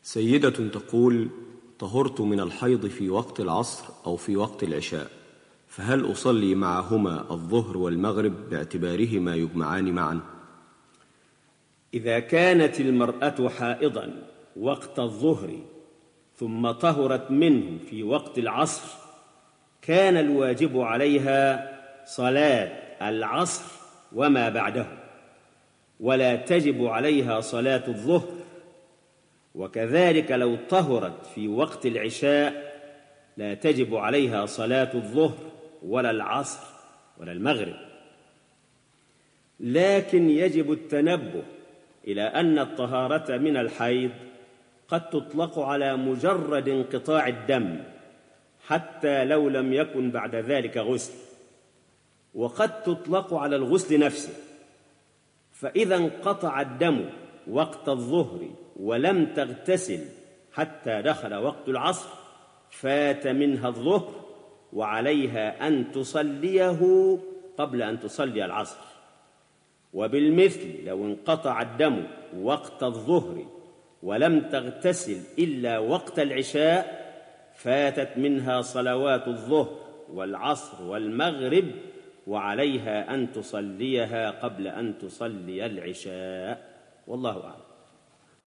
سيدة تقول: طهرت من الحيض في وقت العصر أو في وقت العشاء، فهل أصلي معهما الظهر والمغرب باعتبارهما يجمعان معا؟ إذا كانت المرأة حائضا وقت الظهر ثم طهرت منه في وقت العصر، كان الواجب عليها صلاة العصر وما بعده، ولا تجب عليها صلاة الظهر. وكذلك لو طهرت في وقت العشاء لا تجب عليها صلاة الظهر ولا العصر ولا المغرب. لكن يجب التنبه إلى أن الطهارة من الحيض قد تطلق على مجرد انقطاع الدم حتى لو لم يكن بعد ذلك غسل، وقد تطلق على الغسل نفسه. فإذا انقطع الدم وقت الظهر ولم تغتسل حتى دخل وقت العصر فات منها الظهر، وعليها أن تصليه قبل أن تصلي العصر. وبالمثل لو انقطع الدم وقت الظهر ولم تغتسل إلا وقت العشاء فاتت منها صلوات الظهر والعصر والمغرب، وعليها أن تصليها قبل أن تصلي العشاء. والله أعلم.